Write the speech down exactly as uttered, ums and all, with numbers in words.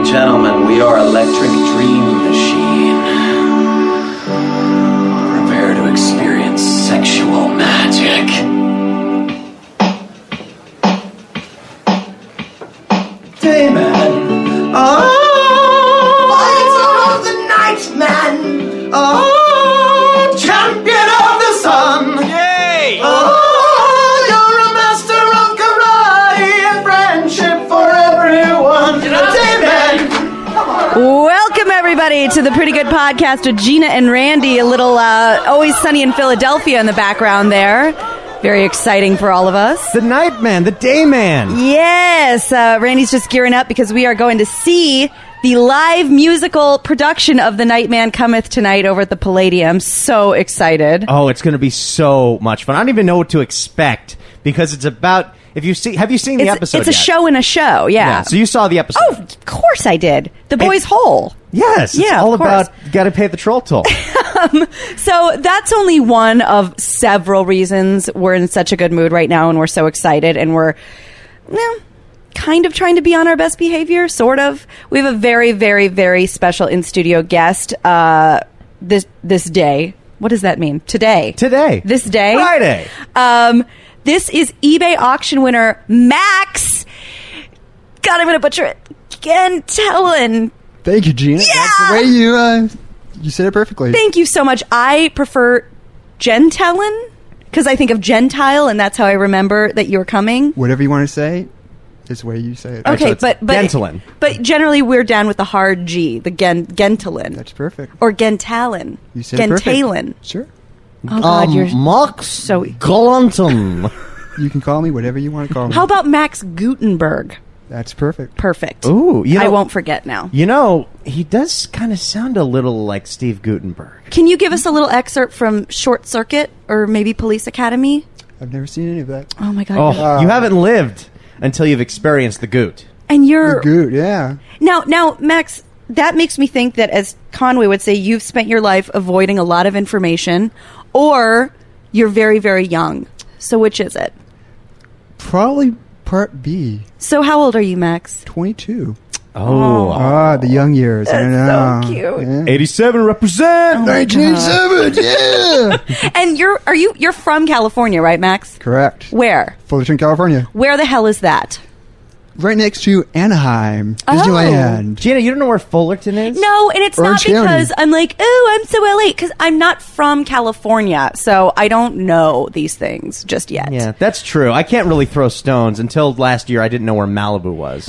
and gentlemen, we are Electric Dream Machine. Prepare to experience sexual magic. Dayman. Oh! Fighter of the night, man. Oh! Champion of the sun. Yay! Oh! You're a master of karate and friendship for everyone. Dayman. Welcome, everybody, to the Pretty Good Podcast with Gina and Randy. A little uh, Always Sunny in Philadelphia in the background there. Very exciting for all of us. The night man, the day man. Yes, uh, Randy's just gearing up because we are going to see the live musical production of The Night Man Cometh tonight over at the Palladium. So excited. Oh, it's going to be so much fun. I don't even know what to expect because it's about... If you see, have you seen the It's, episode it's a yet? show in a show, yeah. Yeah, so you saw the episode. Oh, of course I did. The Boys It- Hole. Yes, it's Yeah, all of course. about you got to pay the troll toll. So that's only one of several reasons we're in such a good mood right now and we're so excited and we're eh, kind of trying to be on our best behavior, sort of. We have a very, very, very special in-studio guest uh, this this day. What does that mean? Today. Today. This day. Friday. Um, this is eBay auction winner Max. God, I'm going to butcher it. Gentellin. Thank you, Gina. Yeah! That's the way you uh, you said it perfectly. Thank you so much. I prefer Gentellin because I think of Gentile, and that's how I remember that you're coming. Whatever you want to say is the way you say it. Okay, so it's but but Gentillin. but generally we're down with the hard G, the gen, Gentillin, That's perfect. or Gentalin, You said it perfect. Gentalin. Sure. Oh God, you're Max so. Galanton. You can call me whatever you want to call me. How about Max Gutenberg? That's perfect. Perfect. Ooh, you know, I won't forget now. You know, he does kind of sound a little like Steve Gutenberg. Can you give us a little excerpt from Short Circuit or maybe Police Academy? I've never seen any of that. Oh my God! Oh, you're- you haven't lived until you've experienced the Goot. and you're Good, yeah. Now, now, Max, that makes me think that, as Conway would say, you've spent your life avoiding a lot of information, or you're very, very young. So which is it? Probably part B. So how old are you, Max? twenty-two. Oh. Ah, the young years. I That's know. so cute. Yeah. eighty-seven represent. nineteen eighty-seven, yeah. And you're are you you're from California, right, Max? Correct. Where? Fullerton, California. Where the hell is that? Right next to Anaheim, Oh. Disneyland. Gina, you don't know where Fullerton is? No, and it's Orange not because County. I'm like, oh, I'm so L A, because I'm not from California, so I don't know these things just yet. Yeah, that's true. I can't really throw stones. Until last year, I didn't know where Malibu was.